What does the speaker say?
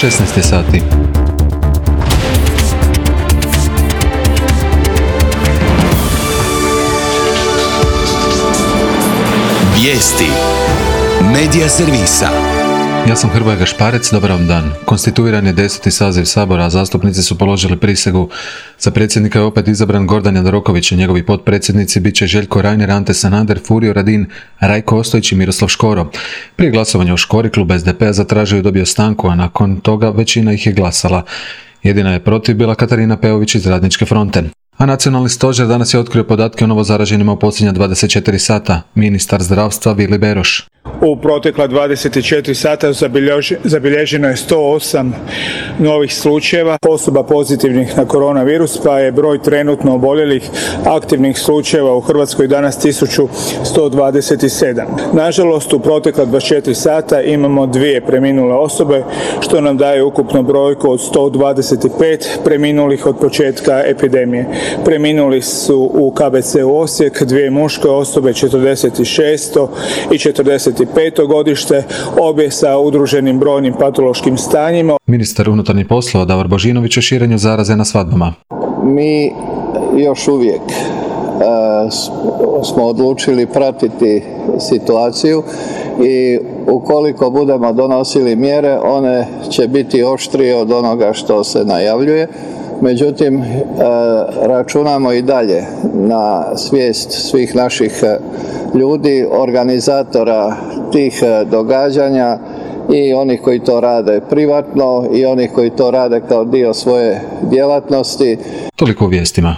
16 sati. Vijesti Medija servisa. Ja sam Hrvoje Gašparec, dobar vam dan. Konstituiran je 10. saziv Sabora, a zastupnici su položili prisegu. Za predsjednika je opet izabran Gordan Jandroković, a njegovi potpredsjednici bit će Željko Reiner, Ante Sanader, Furio Radin, Rajko Ostojić i Miroslav Škoro. Prije glasovanja o Škori, klub SDP-a zatražio i dobio stanku, a nakon toga većina ih je glasala. Jedina je protiv bila Katarina Peović iz Radničke fronte. A nacionalni stožer danas je otkrio podatke o novozaraženima u posljednja 24 sata. Ministar zdravstva Vili Beroš. U protekla 24 sata zabilježeno je 108 novih slučajeva osoba pozitivnih na koronavirus, pa je broj trenutno oboljelih aktivnih slučajeva u Hrvatskoj danas 1127. Nažalost, u protekla 24 sata imamo 2 preminule osobe, što nam daje ukupno brojku od 125 preminulih od početka epidemije. Preminuli su u KBC-u Osijek 2 muške osobe, 46. i 45. godište, obje sa udruženim brojnim patološkim stanjima. Ministar unutarnjih poslova Davor Božinović o širenju zaraze na svadbama. Mi još uvijek smo odlučili pratiti situaciju i ukoliko budemo donosili mjere, one će biti oštrije od onoga što se najavljuje. Međutim, računamo i dalje na svijest svih naših ljudi, organizatora tih događanja i onih koji to rade privatno i onih koji to rade kao dio svoje djelatnosti. Toliko u vijestima.